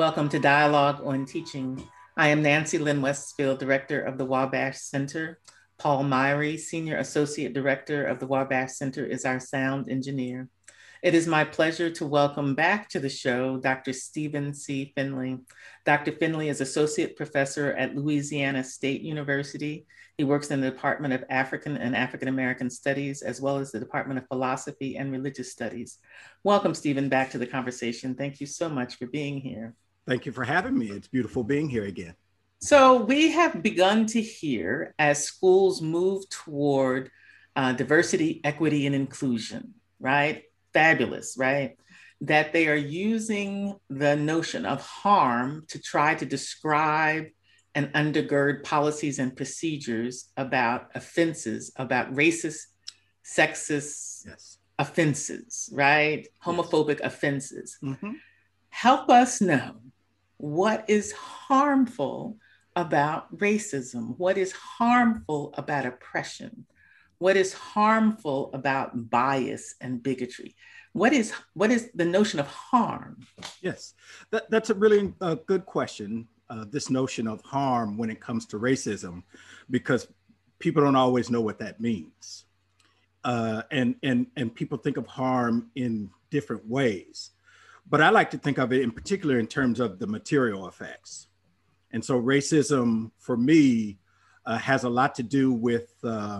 Welcome to Dialogue on Teaching. I am Nancy Lynn Westfield, Director of the Wabash Center. Paul Myrie, Senior Associate Director of the Wabash Center, is our sound engineer. It is my pleasure to welcome back to the show Dr. Stephen C. Finley. Dr. Finley is Associate Professor at Louisiana State University. He works in the Department of African and African American Studies, as well as the Department of Philosophy and Religious Studies. Welcome, Stephen, back to the conversation. Thank you so much for being here. Thank you for having me. It's beautiful being here again. So we have begun to hear, as schools move toward diversity, equity, and inclusion, right? Fabulous, right? That they are using the notion of harm to try to describe and undergird policies and procedures about offenses, about racist, sexist offenses, right? Homophobic offenses. Mm-hmm. Help us know what is harmful about racism, what is harmful about oppression, what is harmful about bias and bigotry. What is the notion of harm? Yes, that's a really good question, this notion of harm when it comes to racism, because people don't always know what that means. And people think of harm in different ways. But I like to think of it in particular in terms of the material effects. And so racism, for me, has a lot to do with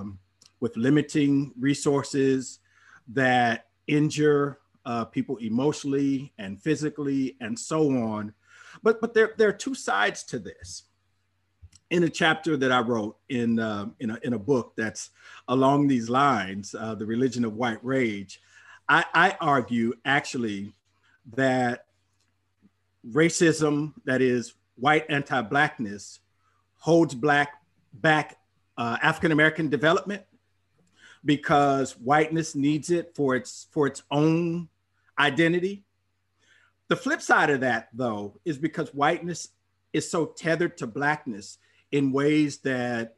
limiting resources that injure people emotionally and physically and so on. But there are two sides to this. In a chapter that I wrote in a book that's along these lines, The Religion of White Rage, I argue actually that racism, that is white anti-Blackness, holds back African-American development because whiteness needs it for its own identity. The flip side of that, though, is because whiteness is so tethered to Blackness in ways that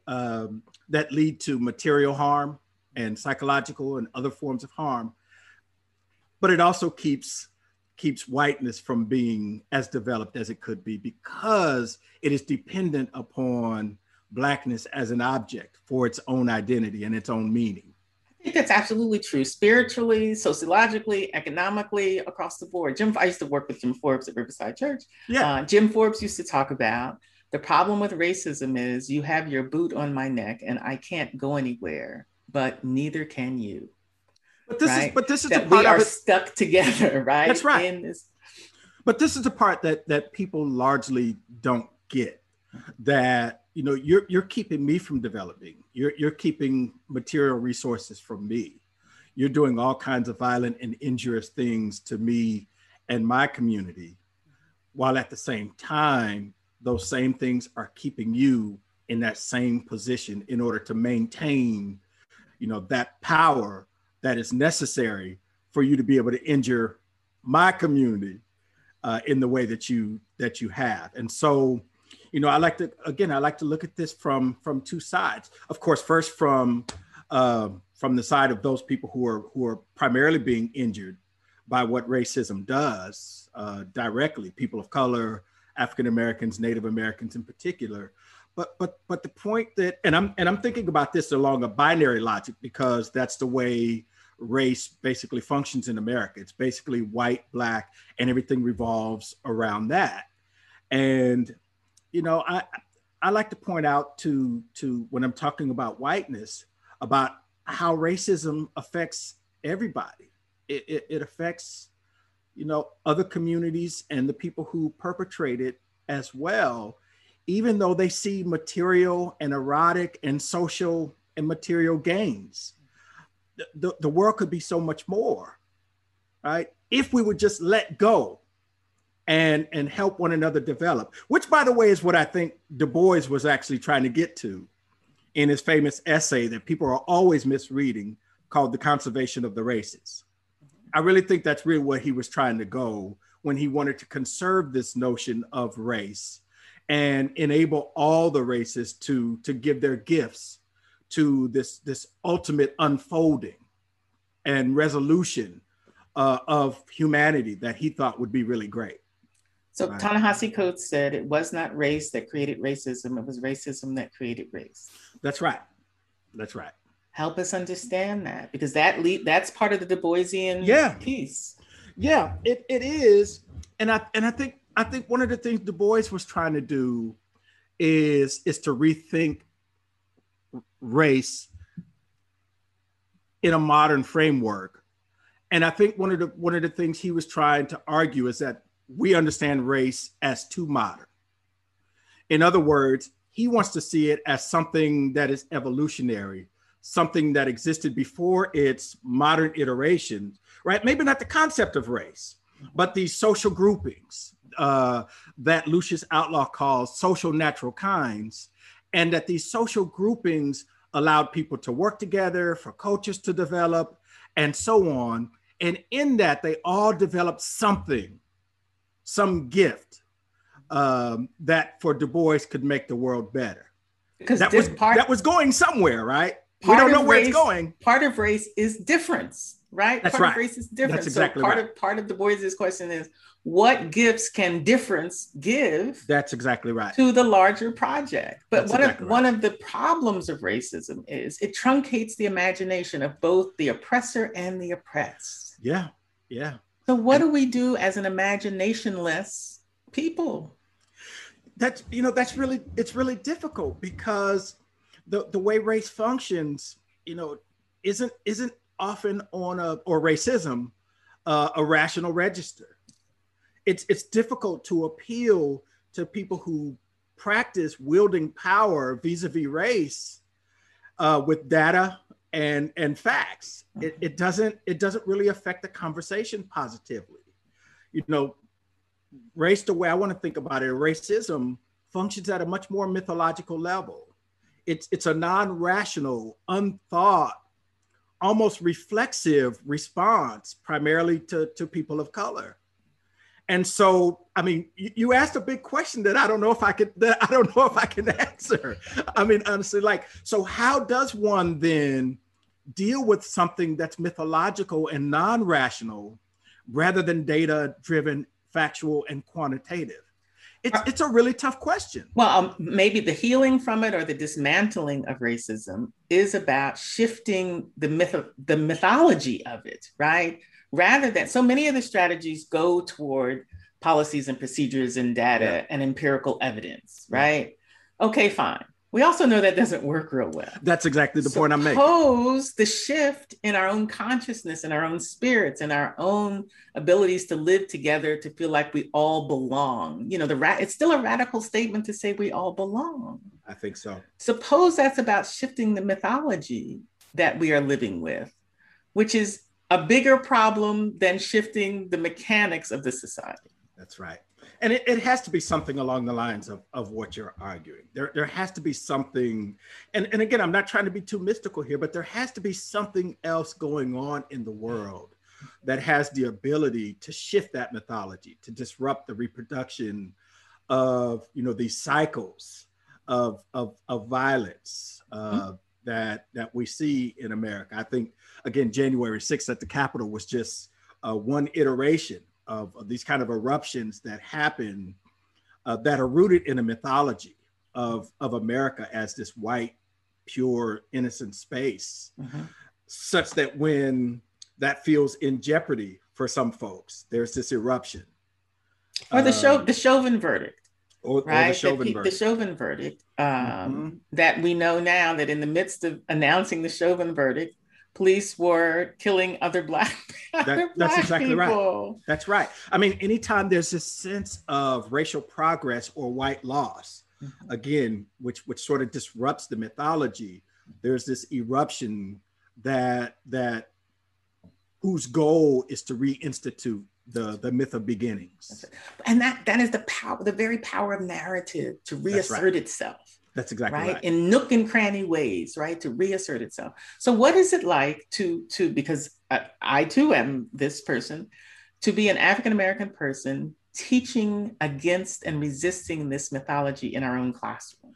lead to material harm and psychological and other forms of harm, but it also keeps whiteness from being as developed as it could be because it is dependent upon Blackness as an object for its own identity and its own meaning. I think that's absolutely true. Spiritually, sociologically, economically, across the board. I used to work with Jim Forbes at Riverside Church. Yeah. Jim Forbes used to talk about the problem with racism is you have your boot on my neck and I can't go anywhere, but neither can you. But this is that the part we are of it, stuck together, right? That's right. But this is the part that people largely don't get. That you're keeping me from developing. You're keeping material resources from me. You're doing all kinds of violent and injurious things to me and my community, while at the same time, those same things are keeping you in that same position in order to maintain, that power that is necessary for you to be able to injure my community in the way that you have. And so, I like to look at this from two sides. Of course, first from the side of those people who are primarily being injured by what racism does directly, people of color, African Americans, Native Americans in particular. But the point that, and I'm thinking about this along a binary logic because that's the way race basically functions in America. It's basically white, Black, and everything revolves around that. And, I like to point out to when I'm talking about whiteness, about how racism affects everybody. It affects, other communities and the people who perpetrate it as well, even though they see material and erotic and social and material gains. The world could be so much more, right? If we would just let go and help one another develop, which, by the way, is what I think Du Bois was actually trying to get to in his famous essay that people are always misreading called The Conservation of the Races. I really think that's really where he was trying to go when he wanted to conserve this notion of race and enable all the races to give their gifts to this ultimate unfolding and resolution of humanity that he thought would be really great. So Ta-Nehisi Coates said it was not race that created racism, it was racism that created race. That's right. That's right. Help us understand that, because that's part of the Du Boisian piece. Yeah, it is. And I think one of the things Du Bois was trying to do is to rethink race in a modern framework. And I think one of the things he was trying to argue is that we understand race as too modern. In other words, he wants to see it as something that is evolutionary, something that existed before its modern iterations, right? Maybe not the concept of race, but these social groupings that Lucius Outlaw calls social natural kinds, and that these social groupings allowed people to work together, for cultures to develop, and so on. And in that, they all developed something, some gift that for Du Bois could make the world better. Because that was going somewhere, right? We don't know where it's going. Part of race is difference, right? That's part right. Of race is difference. That's exactly right. Part of Du Bois's question is, what gifts can difference give? That's exactly right. To the larger project. But one of the problems of racism is it truncates the imagination of both the oppressor and the oppressed. Yeah, yeah. So what do we do as an imaginationless people? It's really difficult, because the way race functions, isn't often or racism, a rational register. It's difficult to appeal to people who practice wielding power vis-a-vis race with data and facts. It doesn't really affect the conversation positively. Race, the way I want to think about it, racism functions at a much more mythological level. It's a non-rational, unthought, almost reflexive response, primarily to people of color. And so, I mean, you asked a big question that I don't know if I can answer. I mean, honestly, so how does one then deal with something that's mythological and non-rational rather than data-driven, factual, and quantitative? It's a really tough question. Well, maybe the healing from it or the dismantling of racism is about shifting the mythology of it, right? Rather than, so many of the strategies go toward policies and procedures and data and empirical evidence, right? Okay, fine. We also know that doesn't work real well. That's exactly the point I'm making. Suppose the shift in our own consciousness, in our own spirits, and our own abilities to live together, to feel like we all belong. It's still a radical statement to say we all belong. I think so. Suppose that's about shifting the mythology that we are living with, which is a bigger problem than shifting the mechanics of the society. That's right. And it has to be something along the lines of what you're arguing. There has to be something, and again, I'm not trying to be too mystical here, but there has to be something else going on in the world that has the ability to shift that mythology, to disrupt the reproduction of, these cycles of violence that we see in America. I think, again, January 6th at the Capitol was just one iteration of these kind of eruptions that happen that are rooted in a mythology of America as this white, pure, innocent space, such that when that feels in jeopardy for some folks, there's this eruption. Or the Chauvin verdict. Right? The Chauvin verdict, that we know now that in the midst of announcing the Chauvin verdict, police were killing other Black That's exactly people. Right. That's right. I mean, anytime there's this sense of racial progress or white loss, again, which sort of disrupts the mythology, there's this eruption that whose goal is to reinstitute the myth of beginnings. And that is the power, the very power of narrative to reassert itself. That's exactly right. In nook and cranny ways, right? To reassert itself. So what is it like to because I too am this person, to be an African-American person teaching against and resisting this mythology in our own classroom?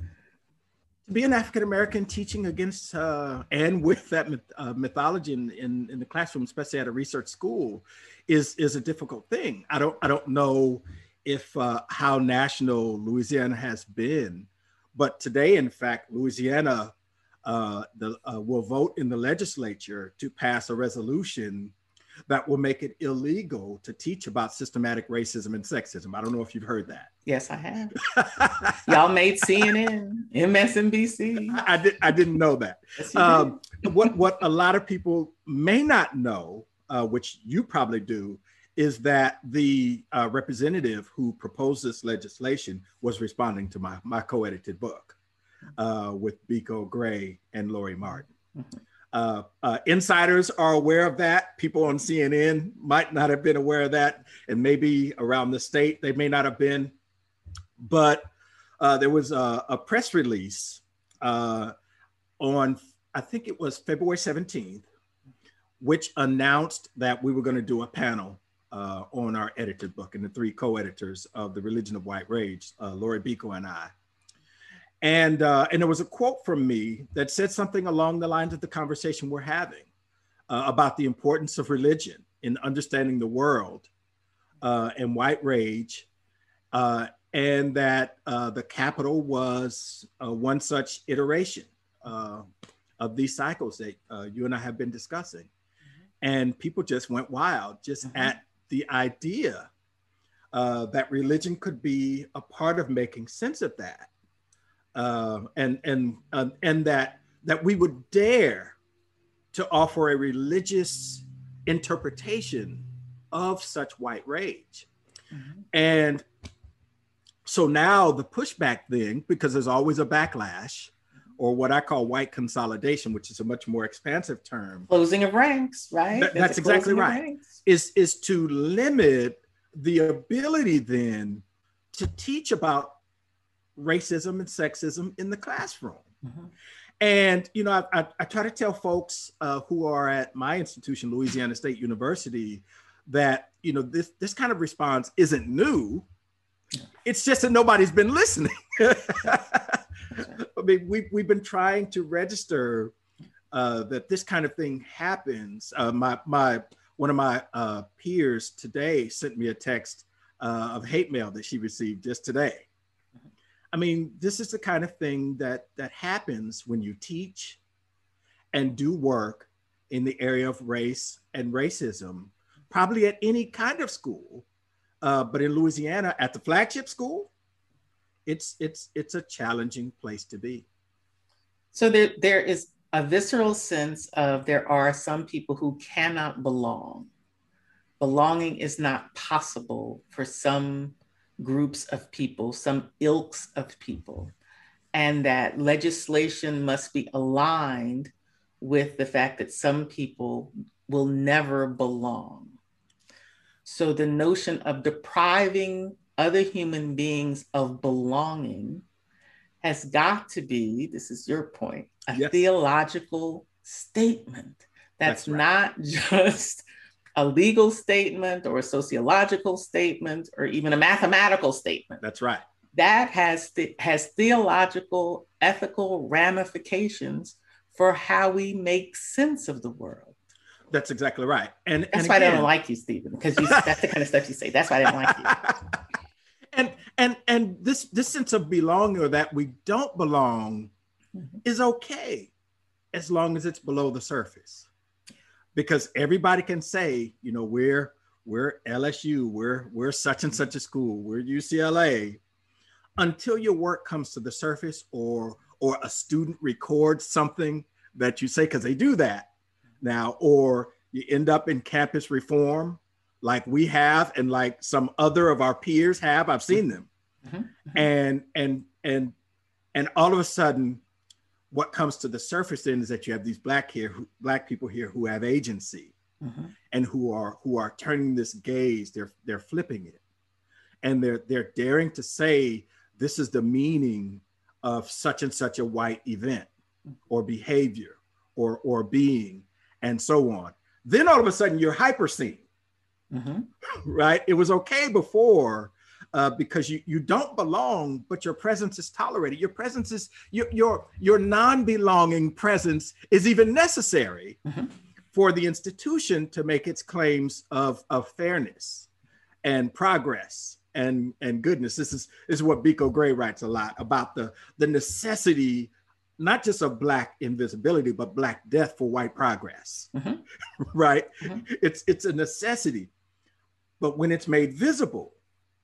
To be an African-American teaching against and with that mythology in the classroom, especially at a research school, is a difficult thing. I don't know if how national Louisiana has been, but today, in fact, Louisiana will vote in the legislature to pass a resolution that will make it illegal to teach about systematic racism and sexism. I don't know if you've heard that. Yes, I have. Y'all made CNN, MSNBC. I didn't know that. Yes, what a lot of people may not know, which you probably do, is that the representative who proposed this legislation was responding to my co-edited book with Biko Gray and Lori Martin. Insiders are aware of that. People on CNN might not have been aware of that, and maybe around the state they may not have been. But there was a press release on, I think it was February 17th, which announced that we were going to do a panel on our edited book, and the three co-editors of The Religion of White Rage, Lori Biko and I. And there was a quote from me that said something along the lines of the conversation we're having about the importance of religion in understanding the world and white rage, and that the Capitol was one such iteration of these cycles that you and I have been discussing. And people just went wild just at the idea that religion could be a part of making sense of that. And that we would dare to offer a religious interpretation of such white rage. And so now the pushback then, because there's always a backlash, or what I call white consolidation, which is a much more expansive term. Closing of ranks, right? That's exactly right. Is to limit the ability then to teach about racism and sexism in the classroom. And, you know, I try to tell folks who are at my institution, Louisiana State University, that, you know, this kind of response isn't new. It's just that nobody's been listening. I mean, we've been trying to register that this kind of thing happens. One of my peers today sent me a text of hate mail that she received just today. I mean, this is the kind of thing that happens when you teach and do work in the area of race and racism, probably at any kind of school, but in Louisiana at the flagship school, it's a challenging place to be. So there is a visceral sense of there are some people who cannot belong. Belonging is not possible for some groups of people, some ilks of people, and that legislation must be aligned with the fact that some people will never belong. So the notion of depriving other human beings of belonging has got to be, this is your point, a theological statement. That's right. Not just a legal statement or a sociological statement or even a mathematical statement. That's right. That has theological, ethical ramifications for how we make sense of the world. That's exactly right. And why I don't like you, Stephen, because that's the kind of stuff you say. That's why I don't like you. And this sense of belonging, or that we don't belong, is okay as long as it's below the surface. Because everybody can say, you know, we're LSU, we're such and such a school, we're UCLA, until your work comes to the surface, or a student records something that you say, because they do that now, or you end up in campus reform like we have and like some other of our peers have. I've seen them. And all of a sudden, what comes to the surface then is that you have these black people here who have agency, and who are turning this gaze. They're flipping it, and they're daring to say, this is the meaning of such and such a white event or behavior or being, and so on. Then all of a sudden you're hyper seen, right? It was okay before. Because you don't belong, but your presence is tolerated. Your presence is your non-belonging presence is even necessary for the institution to make its claims of fairness and progress and goodness. This is what Biko Gray writes a lot about the necessity, not just of Black invisibility, but Black death for white progress. Mm-hmm. Right? Mm-hmm. It's a necessity. But when it's made visible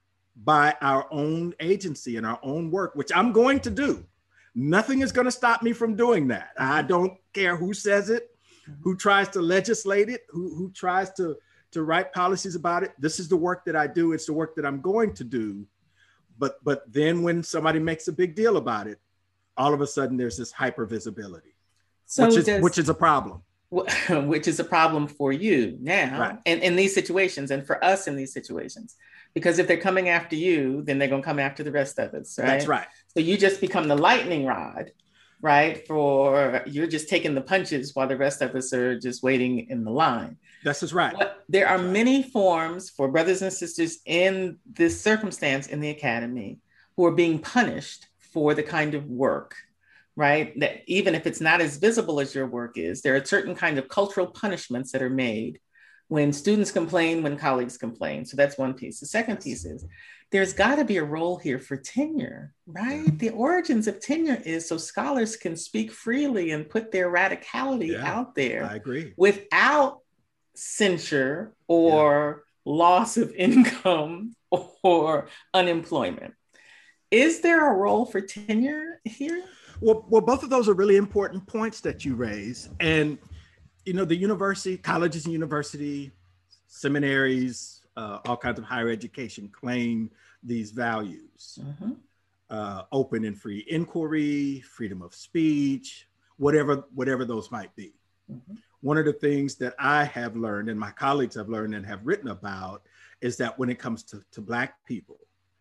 by our own agency and our own work, which I'm going to do, nothing is going to stop me from doing that. I don't care who says it, who tries to legislate it, who tries to write policies about it. This is the work that I do. It's the work that I'm going to do. But then when somebody makes a big deal about it, all of a sudden there's this hyper visibility, which is a problem. Which is a problem for you now, right, and in these situations, and for us in these situations, because if they're coming after you, then they're going to come after the rest of us, right? That's right. So you just become the lightning rod, right? You're just taking the punches while the rest of us are just waiting in the line. That's just right. But there are many forms for brothers and sisters in this circumstance in the academy who are being punished for the kind of work, right? That even if it's not as visible as your work is, there are certain kind of cultural punishments that are made when students complain, when colleagues complain. So that's one piece. The second piece is there's got to be a role here for tenure, right? Yeah. The origins of tenure is so scholars can speak freely and put their radicality out there. I agree. Without censure or loss of income or unemployment. Is there a role for tenure here? Well, both of those are really important points that you raise. And, the university, colleges and university, seminaries, all kinds of higher education claim these values. Mm-hmm. Open and free inquiry, freedom of speech, whatever those might be. Mm-hmm. One of the things that I have learned and my colleagues have learned and have written about is that when it comes to Black people,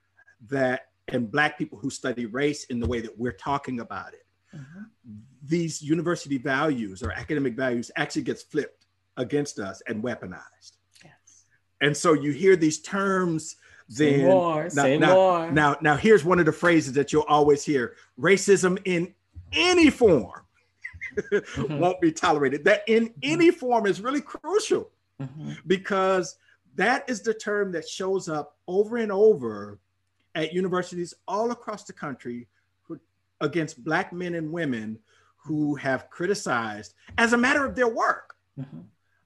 and Black people who study race in the way that we're talking about it, mm-hmm, these university values or academic values actually gets flipped against us and weaponized. Yes. And so you hear these terms, then say more. Now here's one of the phrases that you'll always hear: racism in any form mm-hmm, won't be tolerated. That in any form is really crucial, mm-hmm, because that is the term that shows up over and over at universities all across the country against Black men and women who have criticized, as a matter of their work, mm-hmm,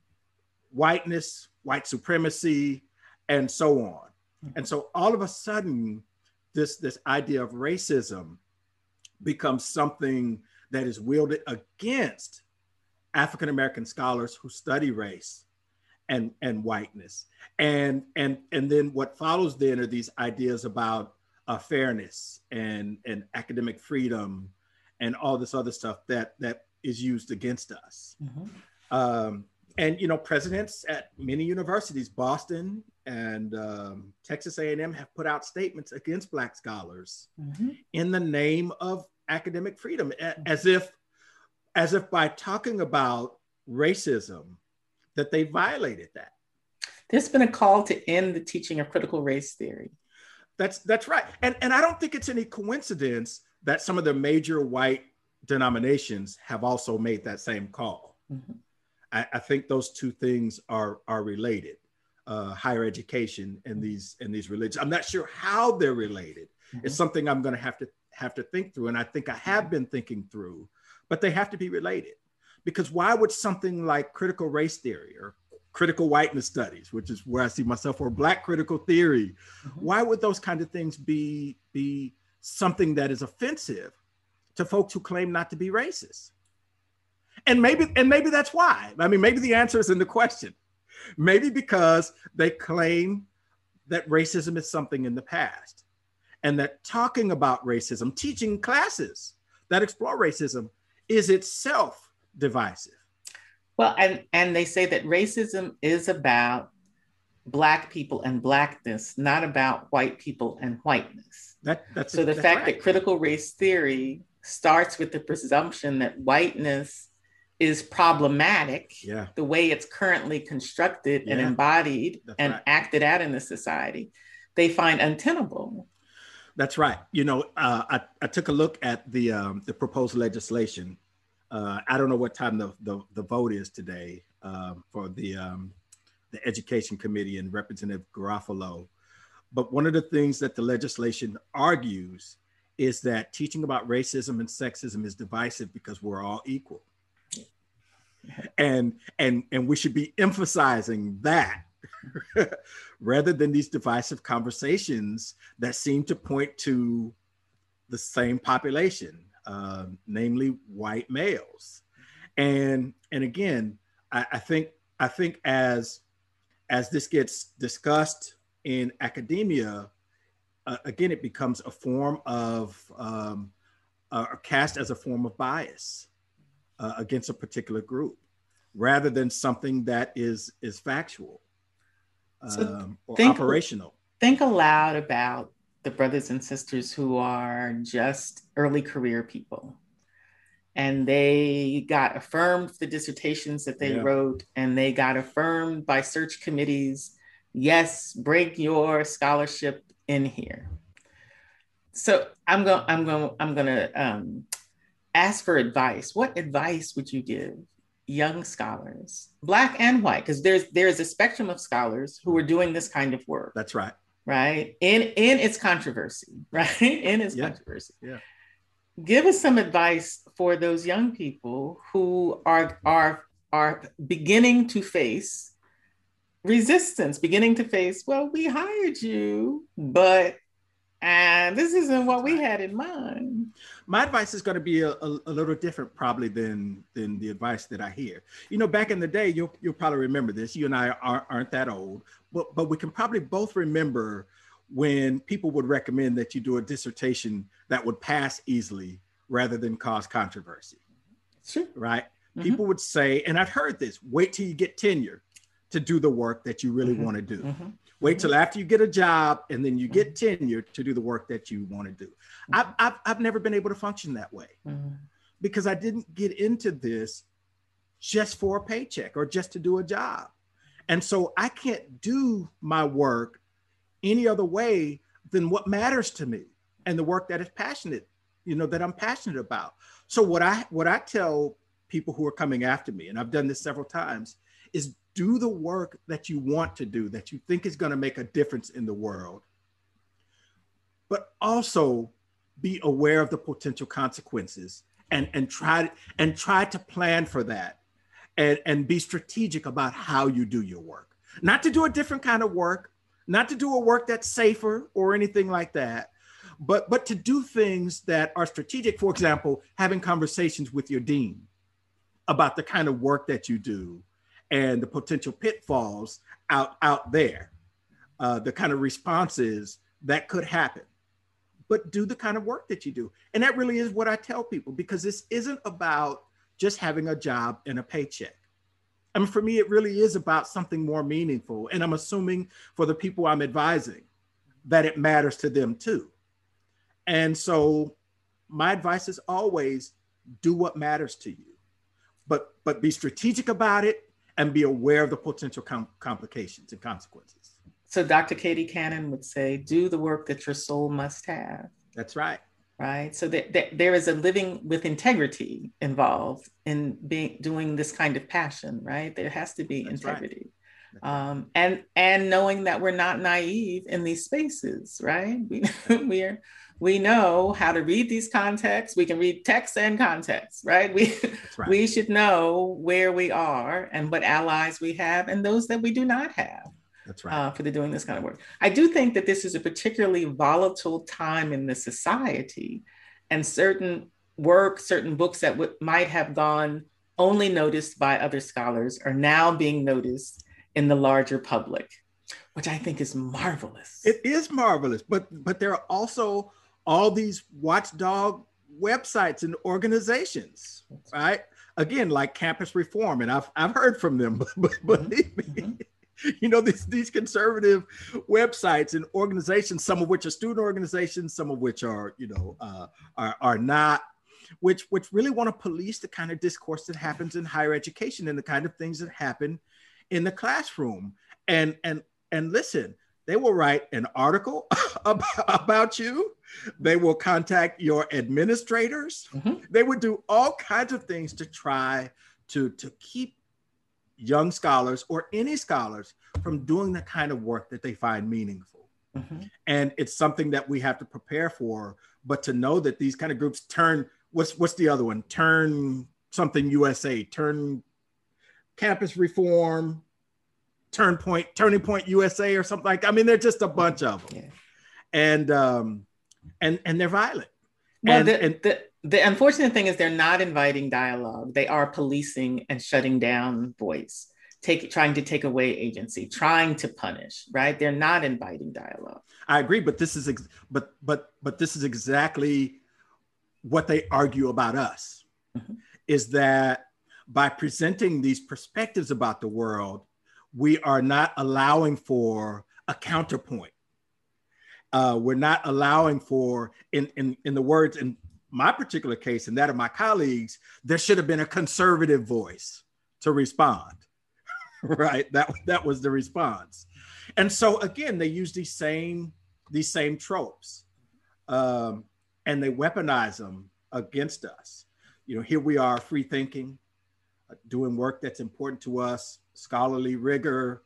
whiteness, white supremacy, and so on. Mm-hmm. And so all of a sudden, this idea of racism becomes something that is wielded against African-American scholars who study race and whiteness. And then what follows then are these ideas about fairness and academic freedom and all this other stuff that is used against us. Mm-hmm. And presidents at many universities, Boston and Texas A&M, have put out statements against Black scholars, mm-hmm, in the name of academic freedom, as if by talking about racism that they violated that. There's been a call to end the teaching of critical race theory. That's right. And I don't think it's any coincidence that some of the major white denominations have also made that same call. Mm-hmm. I think those two things are related. Higher education and these religions. I'm not sure how they're related. Mm-hmm. It's something I'm going to have to think through, and I think I have been thinking through, but they have to be related. Because why would something like critical race theory or critical whiteness studies, which is where I see myself, or Black critical theory, mm-hmm, why would those kind of things be something that is offensive to folks who claim not to be racist? And maybe that's why. I mean, maybe the answer is in the question. Maybe because they claim that racism is something in the past, and that talking about racism, teaching classes that explore racism, is itself divisive. Well, and they say that racism is about Black people and Blackness, not about white people and whiteness. So the fact that critical race theory starts with the presumption that whiteness is problematic, the way it's currently constructed and embodied and acted out in the society, they find untenable. That's right. I took a look at the proposed legislation. I don't know what time the vote is today for the Education Committee and Representative Garofalo, But one of the things that the legislation argues is that teaching about racism and sexism is divisive because we're all equal. And we should be emphasizing that rather than these divisive conversations that seem to point to the same population, namely white males. And again, I think as this gets discussed in academia, again, it becomes a form of cast as a form of bias against a particular group, rather than something that is factual or operational. Think aloud about the brothers and sisters who are just early career people, and they got affirmed the dissertations that they wrote, and they got affirmed by search committees. Yes, bring your scholarship in here. So I'm gonna ask for advice. What advice would you give young scholars, Black and white? Because there's a spectrum of scholars who are doing this kind of work. That's right. Right. In its controversy, right? In its controversy. Yeah. Give us some advice for those young people who are beginning to face resistance, beginning to face, well, we hired you, but this isn't what we had in mind. My advice is going to be a little different probably than the advice that I hear. You know, back in the day, you'll probably remember this. You and I aren't that old, but we can probably both remember when people would recommend that you do a dissertation that would pass easily rather than cause controversy. Sure. Right? Mm-hmm. People would say, and I've heard this, wait till you get tenure to do the work that you really want to do. Mm-hmm. Wait till after you get a job and then you get tenure to do the work that you want to do. I've never been able to function that way because I didn't get into this just for a paycheck or just to do a job. And so I can't do my work any other way than what matters to me and the work that is passionate, that I'm passionate about. So what I tell people who are coming after me, and I've done this several times, is do the work that you want to do, that you think is going to make a difference in the world, but also be aware of the potential consequences and try to plan for that and be strategic about how you do your work. Not to do a different kind of work, not to do a work that's safer or anything like that, but to do things that are strategic. For example, having conversations with your dean about the kind of work that you do and the potential pitfalls out there, the kind of responses that could happen. But do the kind of work that you do. And that really is what I tell people, because this isn't about just having a job and a paycheck. I mean, for me, it really is about something more meaningful. And I'm assuming for the people I'm advising that it matters to them too. And so my advice is always do what matters to you, but be strategic about it and be aware of the potential complications and consequences. So Dr. Katie Cannon would say, do the work that your soul must have. That's right. Right. So that there is a living with integrity involved in doing this kind of passion, right? There has to be integrity. Right. And knowing that we're not naive in these spaces, right? We know how to read these contexts. We can read text and context, right? We should know where we are and what allies we have and those that we do not have. That's right. For doing this kind of work. I do think that this is a particularly volatile time in the society, and certain books that might have gone only noticed by other scholars are now being noticed in the larger public, which I think is marvelous. It is marvelous, but there are also all these watchdog websites and organizations, right? Again, like Campus Reform, and I've heard from them, but believe me. Mm-hmm. These conservative websites and organizations, some of which are student organizations, some of which are, are not, which really want to police the kind of discourse that happens in higher education and the kind of things that happen in the classroom. And listen, they will write an article about you. They will contact your administrators. Mm-hmm. They would do all kinds of things to try to keep young scholars or any scholars from doing the kind of work that they find meaningful. And it's something that we have to prepare for. But to know that these kind of groups turn, what's the other one? Turn something USA, turn campus reform, turning point USA or something like that. I mean, they're just a bunch of them. Yeah. And they're violent. Well, the unfortunate thing is they're not inviting dialogue. They are policing and shutting down voice, trying to take away agency, trying to punish, right? They're not inviting dialogue. I agree, but this is this is exactly what they argue about us, is that by presenting these perspectives about the world, we are not allowing for a counterpoint. We're not allowing for, in the words in my particular case and that of my colleagues, there should have been a conservative voice to respond, right? That was the response. And so again, they use these same tropes, and they weaponize them against us. You know, here we are, free thinking, doing work that's important to us, scholarly rigor,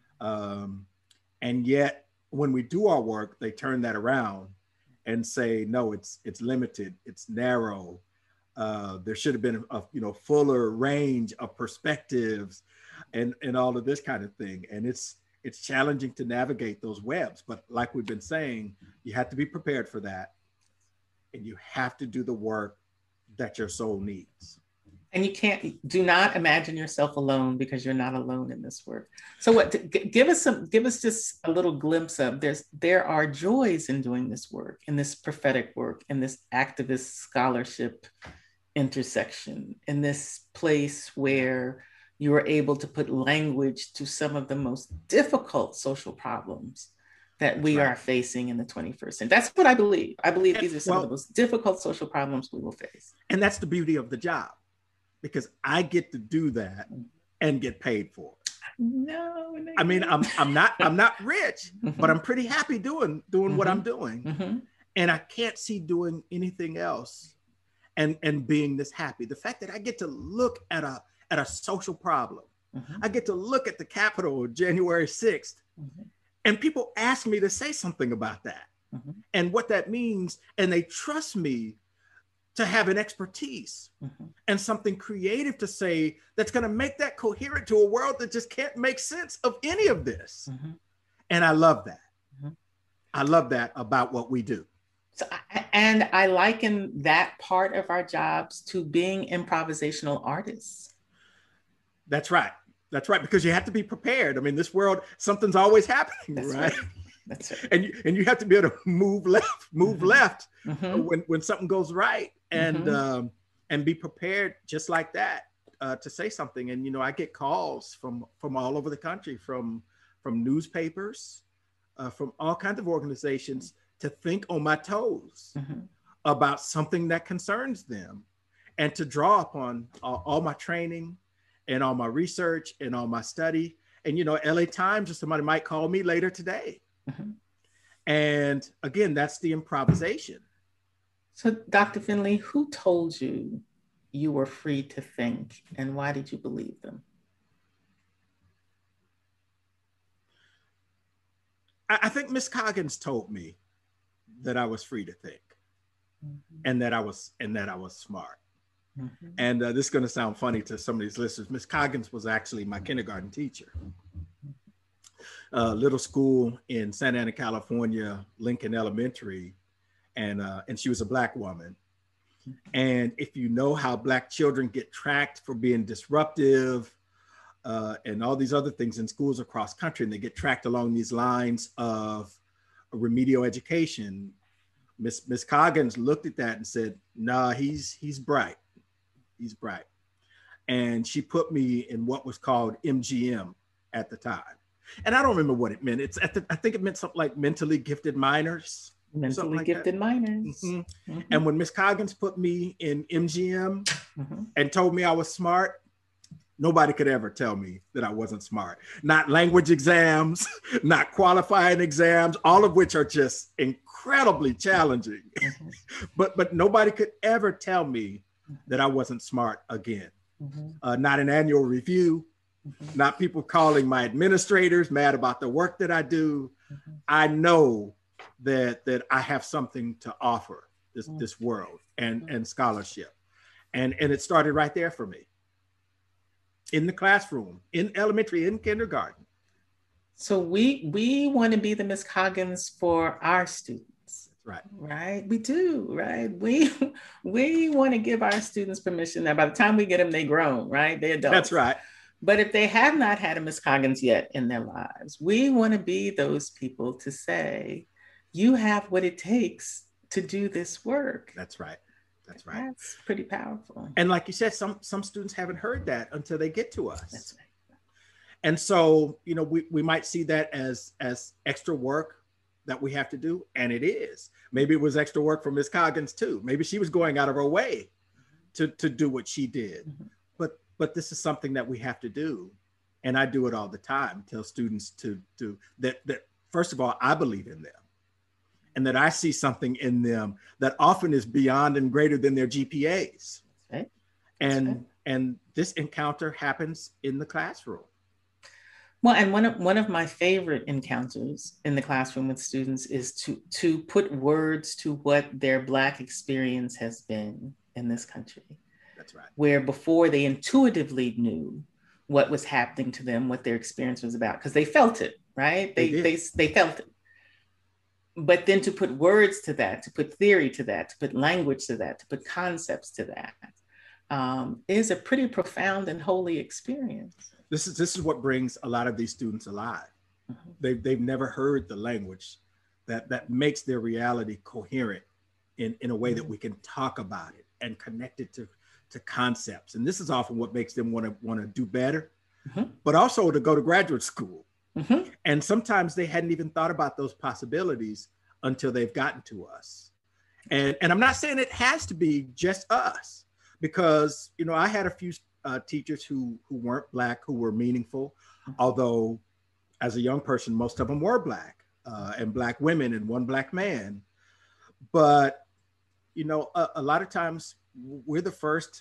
and yet when we do our work, they turn that around and say, no, it's limited, it's narrow. There should have been a fuller range of perspectives, and all of this kind of thing. And it's challenging to navigate those webs. But like we've been saying, you have to be prepared for that, and you have to do the work that your soul needs. And you do not imagine yourself alone, because you're not alone in this work. So give us just a little glimpse of there are joys in doing this work, in this prophetic work, in this activist scholarship intersection, in this place where you are able to put language to some of the most difficult social problems that we are facing in the 21st century. That's what I believe. I believe these are some of the most difficult social problems we will face. And that's the beauty of the job, because I get to do that and get paid for it. No, I mean, I'm not rich, but I'm pretty happy doing what I'm doing. And I can't see doing anything else and being this happy. The fact that I get to look at a social problem. I get to look at the Capitol January 6th, and people ask me to say something about that and what that means. And they trust me to have an expertise and something creative to say that's going to make that coherent to a world that just can't make sense of any of this. And I love that. I love that about what we do. So, and I liken that part of our jobs to being improvisational artists. That's right. That's right. Because you have to be prepared. I mean, this world, something's always happening, right? That's right. And you have to be able to move left when something goes right, and be prepared just like that to say something. And I get calls from all over the country, from newspapers, from all kinds of organizations, to think on my toes about something that concerns them, and to draw upon all my training and all my research and all my study. And LA Times or somebody might call me later today. And again, that's the improvisation. So Dr. Finley, who told you you were free to think, and why did you believe them? I think Miss Coggins told me that I was free to think, and that I was smart. And this is going to sound funny to some of these listeners. Miss Coggins was actually my kindergarten teacher. Little school in Santa Ana, California, Lincoln Elementary, and she was a Black woman. And if you know how Black children get tracked for being disruptive and all these other things in schools across country, and they get tracked along these lines of remedial education, Miss Coggins looked at that and said, "Nah, he's bright. He's bright." And she put me in what was called MGM at the time. And I don't remember what it meant. I think it meant something like mentally gifted minors. Mentally gifted minors. And when Miss Coggins put me in MGM and told me I was smart, nobody could ever tell me that I wasn't smart. Not language exams, not qualifying exams, all of which are just incredibly challenging. But nobody could ever tell me that I wasn't smart again. Not an annual review, not people calling my administrators mad about the work that I do, I know that I have something to offer this world and scholarship. And it started right there for me. In the classroom, in elementary, in kindergarten. So we want to be the Miss Coggins for our students. Right. Right. We do. Right. We want to give our students permission. Now, by the time we get them, they grown, right? They're adults. That's right. But if they have not had a Miss Coggins yet in their lives, we want to be those people to say, you have what it takes to do this work. That's right. That's right. That's pretty powerful. And like you said, some students haven't heard that until they get to us. That's right. And so, you know, we might see that as extra work that we have to do. And it is. Maybe it was extra work for Miss Coggins too. Maybe she was going out of her way to do what she did. Mm-hmm. But this is something that we have to do. And I do it all the time, tell students to do that first of all, I believe in them. And that I see something in them that often is beyond and greater than their GPAs. Okay. And this encounter happens in the classroom. Well, and one of my favorite encounters in the classroom with students is to put words to what their Black experience has been in this country. That's right. Where before they intuitively knew what was happening to them, what their experience was about, because they felt it, right? They felt it. But then to put words to that, to put theory to that, to put language to that, to put concepts to that, is a pretty profound and holy experience. This is what brings a lot of these students alive. Mm-hmm. They've never heard the language that makes their reality coherent in a way that we can talk about it and connect it to concepts. And this is often what makes them want to do better, mm-hmm. but also to go to graduate school. Mm-hmm. And sometimes they hadn't even thought about those possibilities until they've gotten to us. And I'm not saying it has to be just us, because, you know, I had a few teachers who weren't Black, who were meaningful, although as a young person, most of them were Black, and Black women and one Black man. But, you know, a lot of times we're the first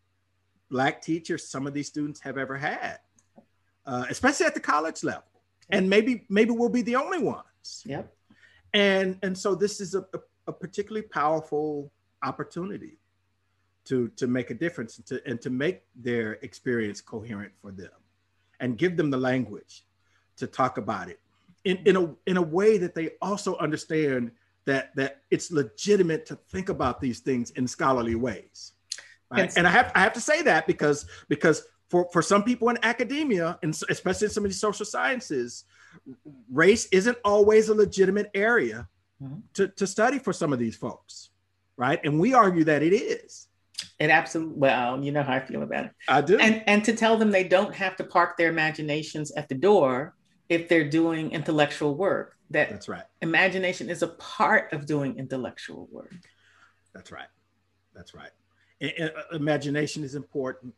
Black teachers some of these students have ever had, especially at the college level. And maybe we'll be the only ones. Yep. And so this is a particularly powerful opportunity to make a difference and to make their experience coherent for them and give them the language to talk about it in a way that they also understand that it's legitimate to think about these things in scholarly ways. Right? And I have to say that because for some people in academia, and especially in some of these social sciences, race isn't always a legitimate area mm-hmm. to study for some of these folks, right? And we argue that it is. It absolutely, well, you know how I feel about it. I do. And to tell them they don't have to park their imaginations at the door if they're doing intellectual work. That's right. Imagination is a part of doing intellectual work. That's right. That's right. Imagination is important.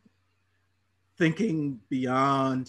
Thinking beyond,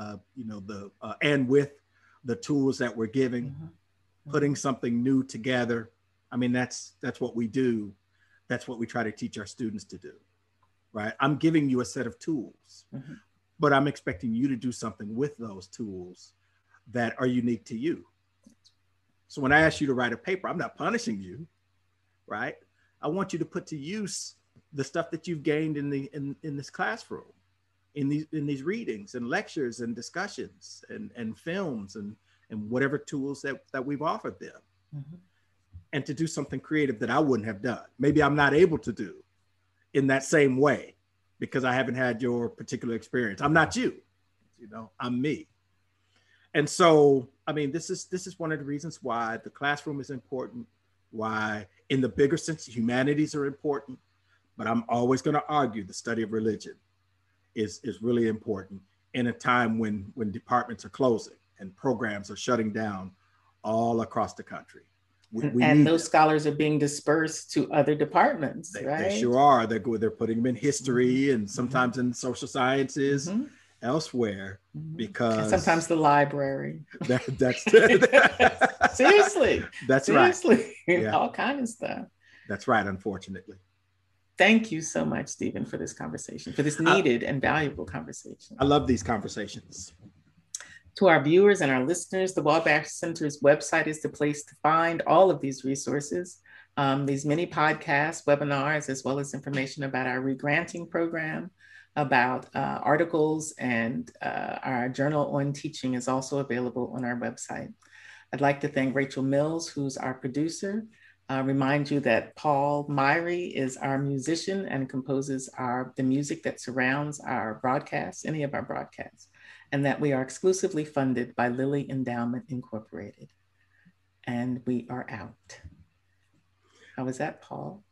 and with the tools that we're giving, mm-hmm. putting something new together. I mean, that's what we do. That's what we try to teach our students to do, right? I'm giving you a set of tools, mm-hmm. but I'm expecting you to do something with those tools that are unique to you. So when I ask you to write a paper, I'm not punishing you, right? I want you to put to use the stuff that you've gained in this classroom, in these readings and lectures and discussions and films and whatever tools that we've offered them. Mm-hmm. And to do something creative that I wouldn't have done. Maybe I'm not able to do in that same way because I haven't had your particular experience. I'm not you, I'm me. And so, I mean, this is one of the reasons why the classroom is important, why in the bigger sense, humanities are important, but I'm always going to argue the study of religion is really important in a time when departments are closing and programs are shutting down all across the country. And those scholars are being dispersed to other departments, right? They sure are. They're putting them in history and sometimes mm-hmm. in social sciences, mm-hmm. elsewhere, mm-hmm. because and sometimes the library. That's seriously. That's seriously. Right. Yeah. All kind of stuff. That's right. Unfortunately. Thank you so much, Stephen, for this conversation, for this needed and valuable conversation. I love these conversations. To our viewers and our listeners, the Wabash Center's website is the place to find all of these resources, these many podcasts, webinars, as well as information about our regranting program, about articles, and our journal on teaching is also available on our website. I'd like to thank Rachel Mills, who's our producer. Remind you that Paul Myrie is our musician and composes the music that surrounds our broadcasts, any of our broadcasts, and that we are exclusively funded by Lilly Endowment Incorporated. And we are out. How was that, Paul?